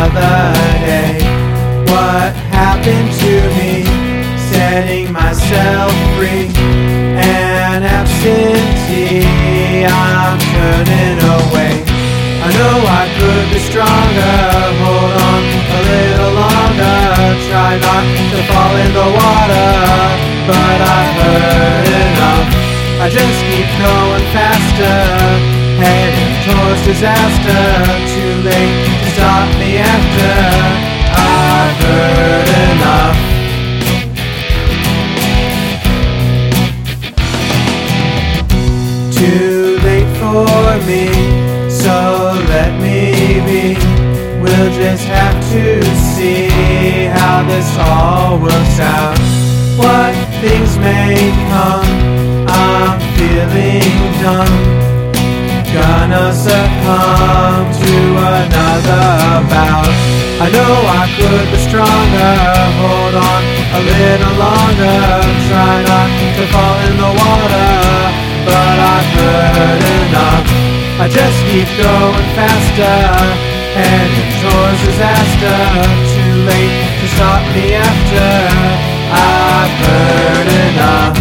another day. What happened to me? Setting myself free. An absentee, I'm turning away. I know I could be stronger. Hold on a little longer. Try not to fall in the water, but I've heard enough. I just keep going faster, heading towards disaster. Too late to stop me after I've heard enough. Too late for me, so let me be. We'll just have to see how this all works out. What things may come, I'm feeling dumb. Gonna succumb to another bout. I know I could be stronger. Hold on a little longer. Try not to fall in the water, but I've heard enough. I just keep going faster, heading towards disaster. Too late to stop me after I've heard enough.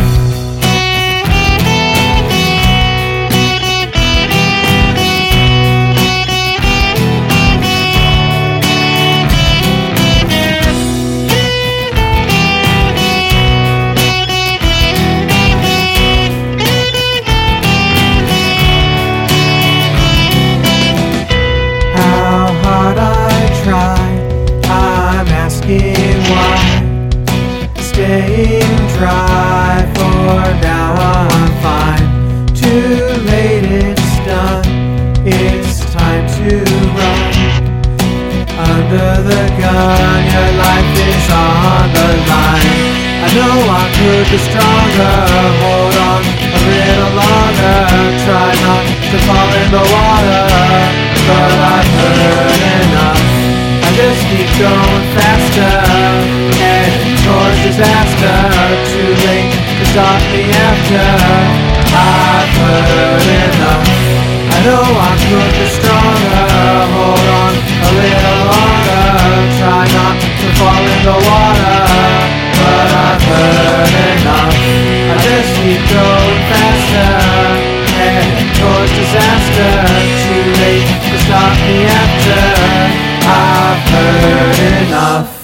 Why staying dry? For now I'm fine. Too late, it's done. It's time to run. Under the gun, your life is on the line. I know I could be stronger. Hold on a little longer. Try not to fall in the water, but I've heard enough. I just keep going faster, heading towards disaster. Too late to stop me after I've heard enough. I know I could be stronger. Hold on a little longer. Try not to fall in the water, but I've heard enough. I just keep going faster, heading towards disaster. Too late to stop me after I've heard enough.